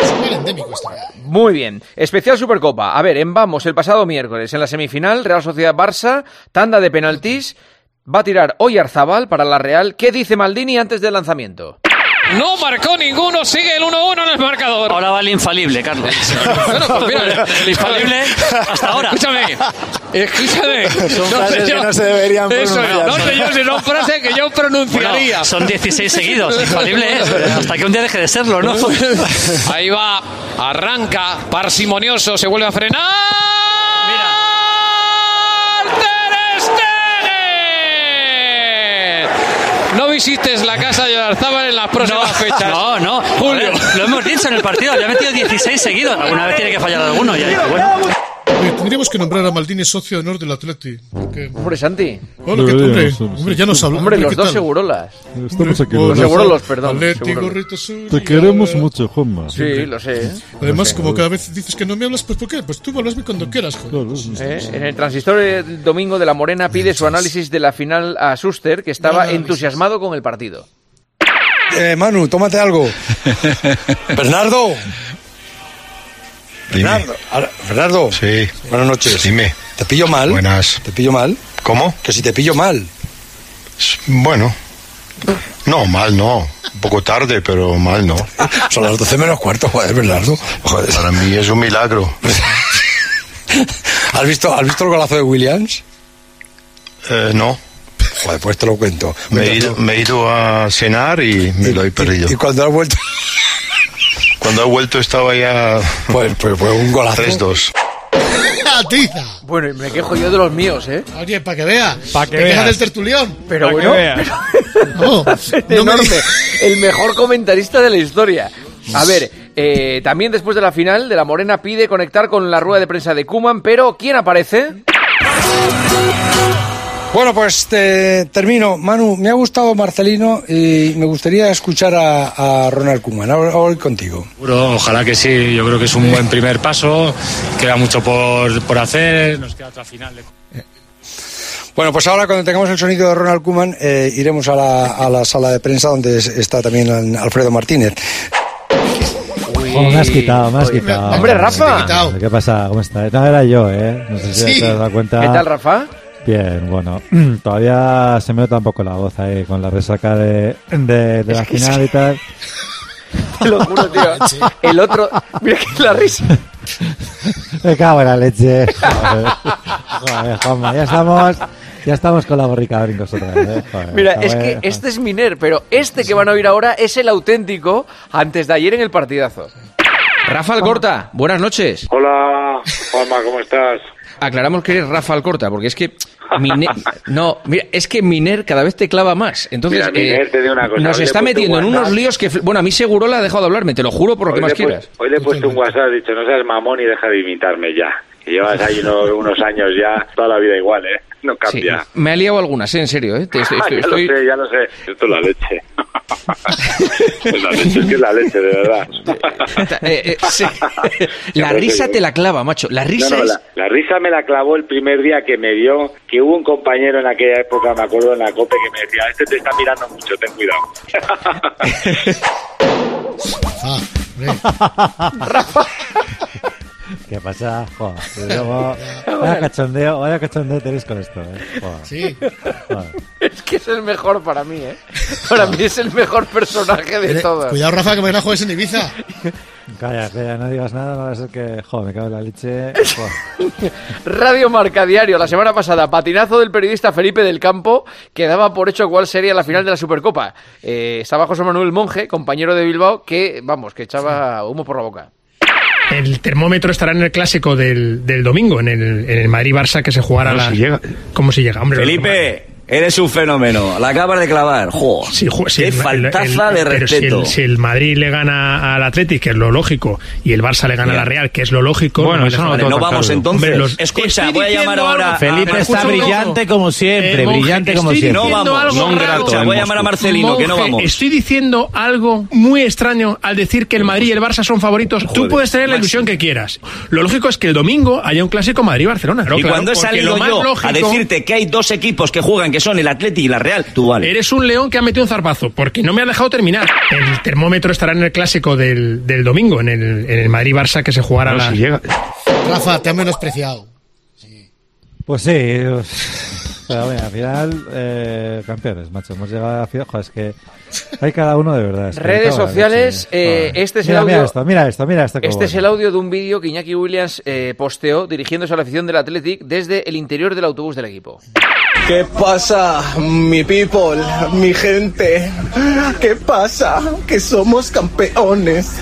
Muy bien. Especial Supercopa. A ver, en Vamos, el pasado miércoles, en la semifinal, Real Sociedad-Barça, tanda de penaltis. Va a tirar hoy Arzabal para la Real. ¿Qué dice Maldini antes del lanzamiento? No marcó ninguno, sigue el uno uno en el marcador. Ahora va el infalible, Carlos. Bueno, pues mira, el infalible hasta ahora. Escúchame, escúchame. Son frases que no se deberían Eso, pronunciar. no sé yo si son frases que yo pronunciaría. Bueno, son dieciséis seguidos, infalible es, hasta que un día deje de serlo, ¿no? Ahí va, arranca, parsimonioso, se vuelve a frenar. ¡Ter Stegen! No visites la casa de Arzábal en las próximas fechas. No, no, Julio. Joder, lo hemos dicho en el partido, ya ha metido dieciséis seguidos. Alguna vez tiene que fallar alguno, ya dice, bueno. Oye, tendríamos que nombrar a Maldini socio de honor del Atleti. Porque... Hombre, Santi. Hola, ¿qué tal, hombre? Hombre, ya nos hablamos. Hombre, los ¿qué dos tal? segurolas. Estamos aquí. Los segurolos, perdón. Atleti, segurolos. gorrito azul. Te queremos mucho, Juanma. Sí, lo sé. ¿eh? Además, Lo sé. como cada vez dices que no me hablas, pues ¿por qué? Pues tú hablasme cuando quieras, joder. ¿Eh? En el transistor el domingo de la Morena pide su análisis de la final a Schuster, que estaba Análisis. entusiasmado con el partido. Eh, Manu, tómate algo. Bernardo. Bernardo. Ahora- Bernardo. Sí. Buenas noches. Dime. ¿Te pillo mal? Buenas. ¿Te pillo mal? ¿Cómo? Que si te pillo mal. Bueno. No, mal no. Un poco tarde, pero mal no. Son las doce menos cuarto, joder, Bernardo. Joder. Para mí es un milagro. ¿Has visto, ¿Has visto el golazo de Williams? Eh, no. Joder, pues te lo cuento. Me he, ido, me he ido a cenar y me lo he perdido. Y cuando has vuelto... Cuando he vuelto estaba ya... Pues, pues, pues un golazo. tres dos. ¡Atiza! Bueno, y me quejo yo de los míos, ¿eh? Oye, para que vea. Pa' que Te quejas veas. del tertulión. Pero Pa' que bueno, veas. No, no me- enorme. El mejor comentarista de la historia. A ver, eh, también después de la final de la Morena pide conectar con la rueda de prensa de Koeman, pero ¿quién aparece? Bueno, pues te, termino. Manu, me ha gustado Marcelino y me gustaría escuchar a, a Ronald Koeman. Ahora voy contigo. Seguro, ojalá que sí. Yo creo que es un buen primer paso. Queda mucho por, por hacer. Nos queda otra final. De... Bueno, pues ahora cuando tengamos el sonido de Ronald Koeman eh, iremos a la, a la sala de prensa donde es- está también Alfredo Martínez. Oh, me has quitado, me has quitado. Hombre, Rafa. ¿Qué pasa? ¿Cómo está? No, era yo, ¿eh? No sé si Sí. te has dado cuenta. ¿Qué tal, Rafa? Bien, bueno. Todavía se me nota un poco la voz ahí con la resaca de, de, de la final y tal. Te lo juro, tío. El otro... Mira que la risa. Me cago en la leche. Joder, Joder, Juanma, ya estamos, ya estamos con la borrica brincos otra vez. ¿eh? Joder, Mira, joder, es que joder. este es Miner, pero este que van a oír ahora es el auténtico antes de ayer en el partidazo. Rafa Alcorta, buenas noches. Hola, Juanma, ¿cómo estás? Aclaramos que eres Rafa Alcorta, porque es que Miner, no, mira, es que Miner cada vez te clava más. Entonces, mira, Miner, eh, te digo una cosa, nos está metiendo en unos líos que, bueno, a mí Segurola ha dejado de hablarme, te lo juro por lo que más quieras. Hoy le he puesto un WhatsApp, he dicho, no seas mamón y deja de imitarme ya. Que llevas ahí unos, unos años ya, toda la vida igual, ¿eh? No cambia. Sí, me ha liado algunas, ¿eh? En serio, ¿eh? Te, estoy, estoy, ya estoy... lo sé, ya lo sé. Esto es la leche. Es la leche, es que es la leche, de verdad. eh, eh, sí. La risa te la clava, macho. La risa no, no, es... la, la risa me la clavó el primer día que me dio, que hubo un compañero en aquella época, me acuerdo, en la COPE, que me decía, este te está mirando mucho, ten cuidado. Ah, Rafa. ¿Qué pasa? Joder, luego, vaya cachondeo, vaya cachondeo tenéis con esto, ¿eh? Joder. Sí. Joder. Es que es el mejor para mí, ¿eh? Para mí es el mejor personaje de Mire, todos. Cuidado, Rafa, que mañana juegues en Ibiza. Calla, calla, no digas nada, no va a ser que... Joder, me cago en la leche. Joder. Radio Marca Diario, la semana pasada, patinazo del periodista Felipe del Campo, que daba por hecho cuál sería la final de la Supercopa. Eh, estaba José Manuel Monge, compañero de Bilbao, que, vamos, que echaba humo por la boca. El termómetro estará en el clásico del, del domingo, en el, en el Madrid-Barça, que se jugará la... Si llega. ¿Cómo si llega? Hombre, Felipe, eres un fenómeno. La acabas de clavar. ¡Jo! Sí, jo, sí, ¡Qué el, faltaza el, el, de respeto! Si el, si el Madrid le gana al Athletic, que es lo lógico, y el Barça le gana a la Real, que es lo lógico... Bueno, no, eso no, vale, no vamos entonces. Hombre, los... Escucha, voy a llamar ahora... Felipe a... está brillante como siempre, eh, Monge, brillante como siempre. No vamos, no Escucha, voy a llamar a Marcelino, Monge, que no vamos. Estoy diciendo algo muy extraño al decir que el Madrid y el Barça son favoritos. Joder, tú puedes tener la ilusión que quieras. Lo lógico es que el domingo haya un clásico Madrid-Barcelona. Claro, y claro, cuando he salido yo lógico, a decirte que hay dos equipos que juegan, que son el Atleti y la Real, tú vale. Eres un león que ha metido un zarpazo, porque no me ha dejado terminar. El termómetro estará en el clásico del, del domingo, en el, en el Madrid-Barça, que se jugará no, la... Si llega. Rafa, te han menospreciado. Sí. Pues sí, pero bueno, al final, eh, campeones, macho, hemos llegado a la final. Joder, es que hay cada uno de verdad. Es que Redes sociales, eh, este es mira, el audio. Mira esto, mira esto, mira esto. Este bueno. es el audio de un vídeo que Iñaki Williams eh, posteó dirigiéndose a la afición del Athletic desde el interior del autobús del equipo. ¿Qué pasa, mi people, mi gente? ¿Qué pasa? Que somos campeones.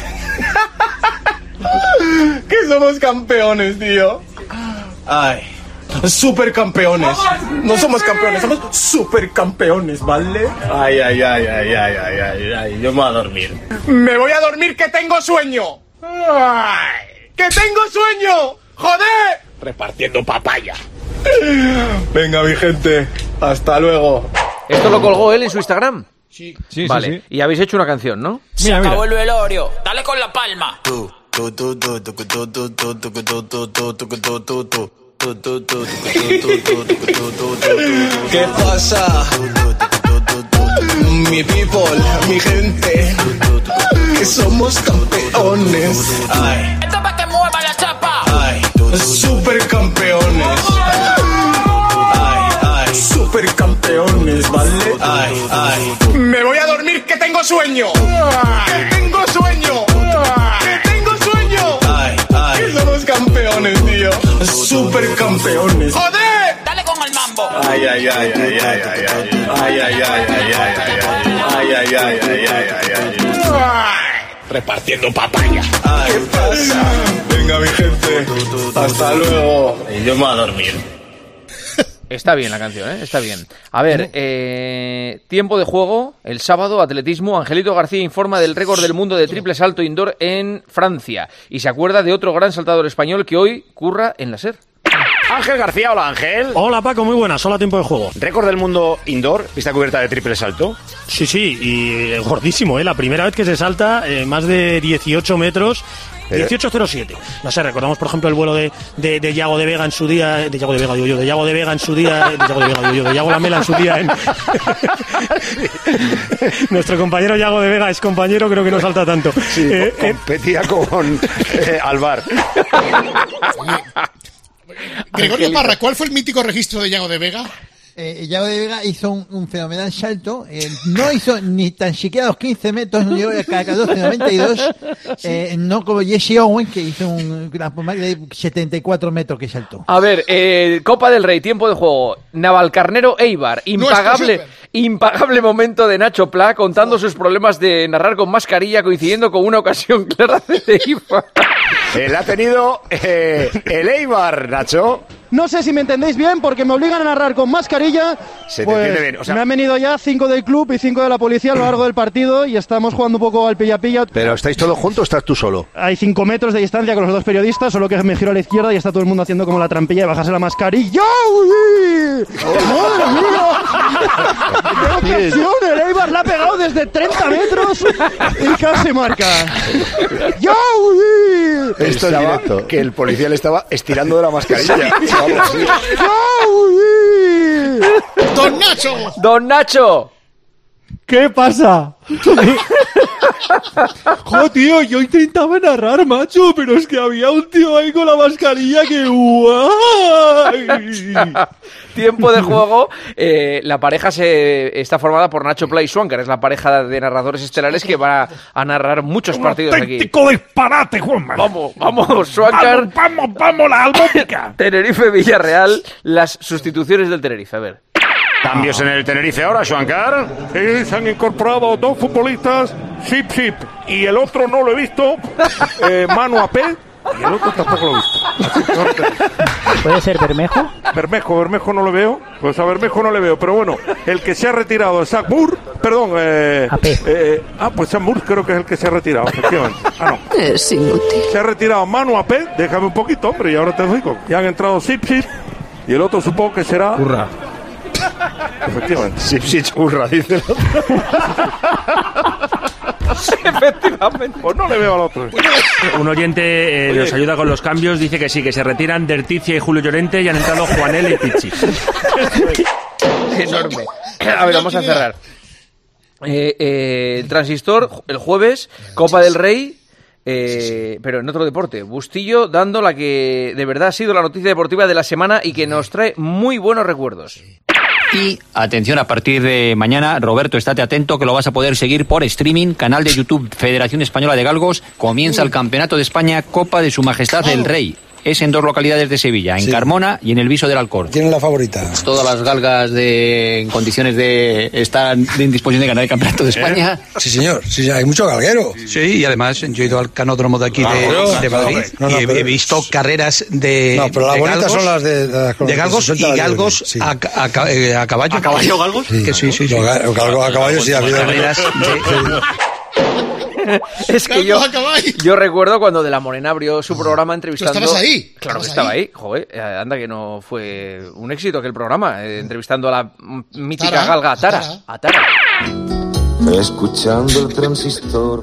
Que somos campeones, tío. Ay, supercampeones. No somos campeones, somos supercampeones, ¿vale? Ay, ay, ay, ay, ay, ay, ay, ay, yo me voy a dormir. Me voy a dormir, que tengo sueño. Ay, que tengo sueño. Joder. Repartiendo papaya. Venga, mi gente, hasta luego. ¿Esto lo colgó él en su Instagram? Sí. Sí, vale. sí, sí. Y habéis hecho una canción, ¿no? Se Mira, acabó mira. el velorio, dale con la palma. ¿Qué pasa? Mi people, mi gente, que somos campeones. Ay. Esto para que mueva la chapa. Ay, supercampeones. Ay, ay, supercampeones, ¿vale? Ay, ay. Me voy a dormir, que tengo sueño. Que tengo sueño. Que tengo sueño. Ay, ay. Que somos campeones, tío. Supercampeones. ¡Joder! Dale con el mambo. Ay, ay, ay, ay, ay, ay, ay. Ay, ay, ay, ay, ay, ay, ay. Ay, ay, ay, ay, ay, ay, ay. Repartiendo papaya. Ay, ¿qué pasa? Venga, mi gente. Hasta luego. Y yo me voy a dormir. Está bien la canción, ¿eh? Está bien. A ver, eh, tiempo de juego, el sábado, atletismo. Angelito García informa del récord del mundo de triple salto indoor en Francia. Y se acuerda de otro gran saltador español que hoy curra en la SER. Ángel García, hola Ángel. Hola Paco, muy buenas, hola tiempo de juego. Récord del mundo indoor, pista cubierta de triple salto. Sí, sí, y eh, gordísimo, ¿eh? La primera vez que se salta eh, más de dieciocho metros. dieciocho cero siete. No sé, recordamos por ejemplo el vuelo de, de, de Yago de Vega en su día, de Yago de Vega digo yo, de Yago de Vega en su día, de Yago de Vega digo yo, de Yago Lamela en su día en... Nuestro compañero Yago de Vega es compañero, creo que no salta tanto. Sí, eh, competía con eh, Alvar. Gregorio Parra, ¿cuál fue el mítico registro de Yago de Vega? Eh, Yago de Vega hizo un, un fenomenal salto, eh, no hizo ni tan siquiera los quince metros, no llegó a catorce noventa y dos, eh, no como Jesse Owen, que hizo un de setenta y cuatro metros que saltó. A ver, eh, Copa del Rey, tiempo de juego, Navalcarnero Eibar, impagable, Impagable momento de Nacho Pla contando sus problemas de narrar con mascarilla coincidiendo con una ocasión clara de Eibar. Él ha tenido eh, el Eibar, Nacho. No sé si me entendéis bien porque me obligan a narrar con mascarilla. Se te pues, entiende bien. O sea, me han venido ya cinco del club y cinco de la policía a lo largo del partido y estamos jugando un poco al pilla-pilla. ¿Pero estáis todos juntos o estás tú solo? Hay cinco metros de distancia con los dos periodistas, solo que me giro a la izquierda y está todo el mundo haciendo como la trampilla de bajarse la mascarilla. ¡Uy! ¡Madre mía! ¡Qué ocasión! El Eibar la ha pegado desde treinta metros y casi marca. ¡Ya! ¡Uy! Esto es directo. Que el policía le estaba estirando de la mascarilla. ¡Don Nacho! ¡Don Nacho! ¿Qué pasa? Jo, tío, yo intentaba narrar, macho, pero es que había un tío ahí con la mascarilla que guay. Tiempo de juego. Eh, la pareja se está formada por Nacho Pla y Swankar. Es la pareja de narradores estelares que va a narrar muchos Un partidos aquí. auténtico disparate, Juanma. Vamos, vamos, Swankar. Vamos, vamos, vamos, la albótica. Tenerife-Villarreal, las sustituciones del Tenerife. A ver. Cambios en el Tenerife ahora, Swankar. Eh, se han incorporado dos futbolistas, Sip Sip, y el otro no lo he visto, eh, Manu Apé, y el otro tampoco lo he visto. ¿Puede ser Bermejo? Bermejo, Bermejo no lo veo, pues a Bermejo no le veo, pero bueno, el que se ha retirado es Zach Moore, perdón, eh, eh, ah, pues Zach Moore creo que es el que se ha retirado, efectivamente. Ah, no. Es inútil. Se ha retirado Manu Apé, déjame un poquito, hombre, y ahora te digo, y han entrado Sip Sip, y el otro supongo que será... Hurra. Efectivamente. Sip Sip hurra, dice el otro. Efectivamente. Pues no le veo al otro. Un oyente eh, nos ayuda con los cambios, dice que sí, que se retiran Derticia y Julio Llorente y han entrado Juanel y Pichi. Enorme. A ver, vamos a cerrar. Eh, eh, el Transistor, el jueves, Copa del Rey. Eh, sí, sí. Pero en otro deporte, Bustillo dando la que de verdad ha sido la noticia deportiva de la semana y que nos trae muy buenos recuerdos. Y atención, a partir de mañana, Roberto, estate atento que lo vas a poder seguir por streaming, canal de YouTube Federación Española de Galgos. Comienza el Campeonato de España Copa de Su Majestad el Rey. Es en dos localidades de Sevilla, en sí. Carmona y en el Viso del Alcor. ¿Quién es la favorita? Todas las galgas de, en condiciones de estar en disposición de ganar el Campeonato de España. ¿Eh? Sí, señor. Sí, sí, hay mucho galguero. Sí, y además yo he ido al canódromo de aquí de, no, de Madrid no, no, no, y he, pero... he visto carreras de No, pero las bonitas galgos, son las de... Las de galgos y galgos sí. a, a, a, a caballo. ¿A caballo galgos? Sí, que sí, sí. sí. Los galgos a caballo sí ha habido... Carreras de... Es que yo, yo recuerdo cuando De la Morena abrió su programa entrevistando... ¿Tú estabas ahí? Claro que estaba ahí. ahí. Joder, anda que no fue un éxito aquel programa, eh, entrevistando a la mítica Tara, galga Tara. Tara. A Tara. Escuchando el transistor.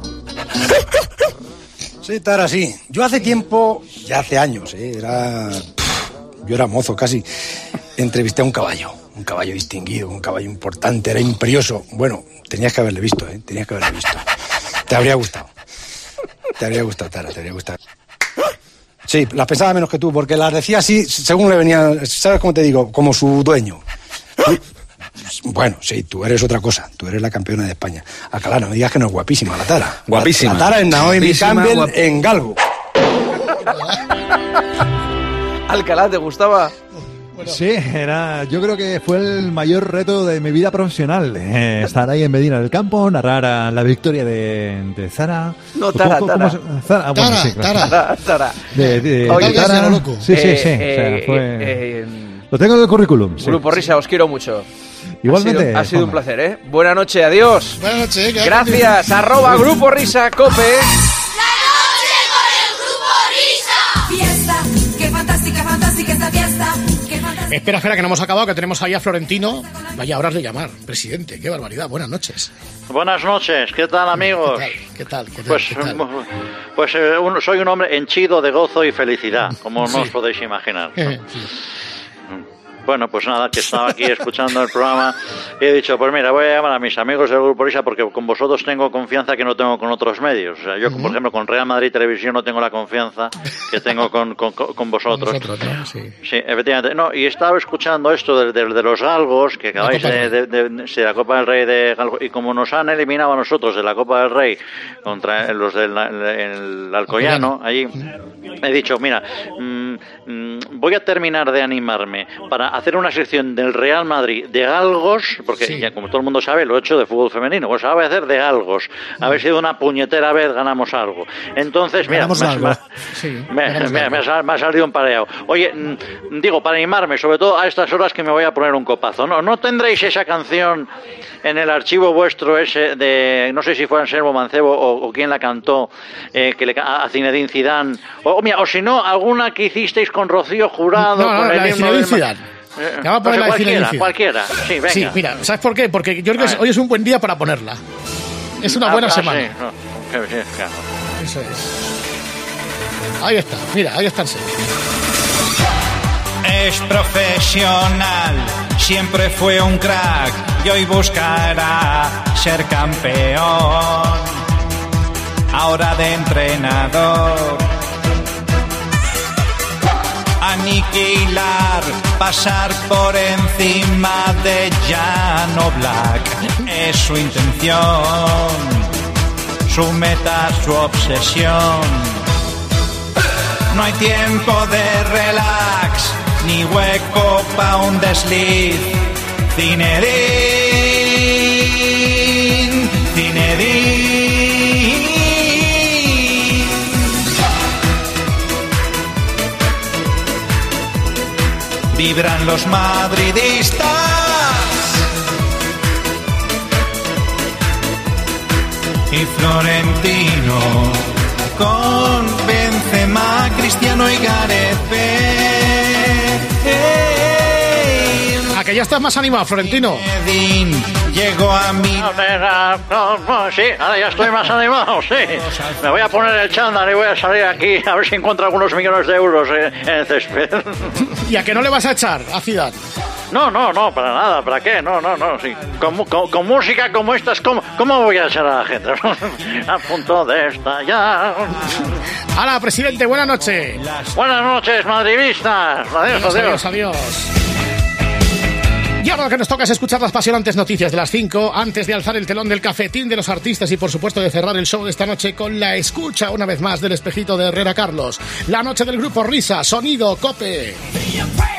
Sí, Tara, sí. Yo hace tiempo, ya hace años, eh, era... yo era mozo casi, entrevisté a un caballo. Un caballo distinguido, un caballo importante, era imperioso. Bueno, tenías que haberle visto, ¿eh? Tenías que haberle visto. Te habría gustado. Te habría gustado, Tara, te habría gustado. Sí, las pensaba menos que tú, porque las decía así, según le venía, ¿sabes cómo te digo? Como su dueño. Bueno, sí, tú eres otra cosa. Tú eres la campeona de España. Alcalá, no me digas que no es guapísima la Tara. Guapísima. La, la Tara es Naomi Campbell guap... en galgo. Alcalá, ¿te gustaba? Bueno. Sí, era, yo creo que fue el mayor reto de mi vida profesional. Eh, estar ahí en Medina del Campo, narrar a la victoria de, de Zara. No, Tara, ¿Cómo, Tara. cómo se, Zara, ah, bueno, Tara, sí, claro. Tara, Tara. De, de, Oye, de Tara. loco. Sí, sí, sí. Eh, o sea, fue... eh, eh, Lo tengo en el currículum. Sí. Grupo Risa, os quiero mucho. Igualmente. Ha sido, ha sido un placer, ¿eh? Buena noche, adiós. Buenas noches. Gracias, arroba Grupo Risa, Cope. Espera, espera, que no hemos acabado, que tenemos ahí a Florentino. Vaya horas de llamar, presidente, qué barbaridad. Buenas noches. Buenas noches, ¿qué tal, amigos? ¿Qué tal? ¿Qué tal? ¿Qué tal? Pues, ¿Qué tal? pues eh, un, soy un hombre henchido de gozo y felicidad, como sí. no os podéis imaginar. Sí. Bueno, pues nada, que estaba aquí escuchando el programa y he dicho, pues mira, voy a llamar a mis amigos del Grupo Risa porque con vosotros tengo confianza que no tengo con otros medios. O sea, yo, uh-huh. por ejemplo, con Real Madrid Televisión no tengo la confianza que tengo con, con, con vosotros. Nosotros, ¿no? Sí. Sí, efectivamente. No, y estaba escuchando esto de, de, de los galgos, que acabáis de, de, de, de, de la Copa del Rey de galgos, y como nos han eliminado a nosotros de la Copa del Rey contra los del el Alcoyano, allí, he dicho, mira, mmm, mmm, voy a terminar de animarme para hacer una sección del Real Madrid de galgos, porque Sí. ya como todo el mundo sabe, lo he hecho de fútbol femenino, pues ahora voy a hacer de galgos, a ver si de una puñetera vez ganamos algo. Entonces, mira, Ganamos me, algo. me- Sí, me, ganamos me- algo. me ha sal- me ha salido un pareado. Oye, mm, digo, para animarme, sobre todo a estas horas que me voy a poner un copazo, ¿no? ¿No tendréis esa canción en el archivo vuestro ese de, no sé si fue Anselmo Mancebo o, o quién la cantó, eh, que le ca- a Zinedine Zidane, o, o mira, o si no, alguna que hicisteis con Rocío Jurado, No, no, con el la de himno Zinedine del Ma- Zidane. Eh, Te va a poner no sé, la de Zinedine cualquiera, Zidane. cualquiera. Sí, venga. Sí, mira, ¿sabes por qué? Porque yo creo que hoy es un buen día para ponerla. Es una Ah, buena ah, semana. sí, no, que- sí, claro. Eso es. Ahí está, mira, ahí está el señor. Es profesional, siempre fue un crack y hoy buscará ser campeón. Ahora de entrenador, aniquilar, pasar por encima de Jan Oblak es su intención, su meta, su obsesión. No hay tiempo de relax, ni hueco pa' un desliz. Zinedine, Zinedine. Vibran los madridistas. Y Florentino con Benzema, Cristiano y Gareth Bale. ¿A que ya estás más animado, Florentino? Llegó a mí. No, venga, no, no, sí, ahora ya estoy más animado, sí. Me voy a poner el chándal y voy a salir aquí a ver si encuentro algunos millones de euros en, en el césped. ¿Y a que no le vas a echar a Zidane? No, no, no, para nada, ¿para qué? No, no, no, sí. Con, mu- con- con música como estas, ¿cómo, ¿cómo voy a echar a la gente? A punto de estallar. Hola, presidente, buenas noches. Buenas noches, madridistas. Adiós, Adiós, adiós. adiós. Y ahora lo que nos toca es escuchar las apasionantes noticias de las cinco antes de alzar el telón del cafetín de los artistas y por supuesto de cerrar el show de esta noche con la escucha una vez más del espejito de Herrera Carlos. La noche del grupo Risa, sonido Cope.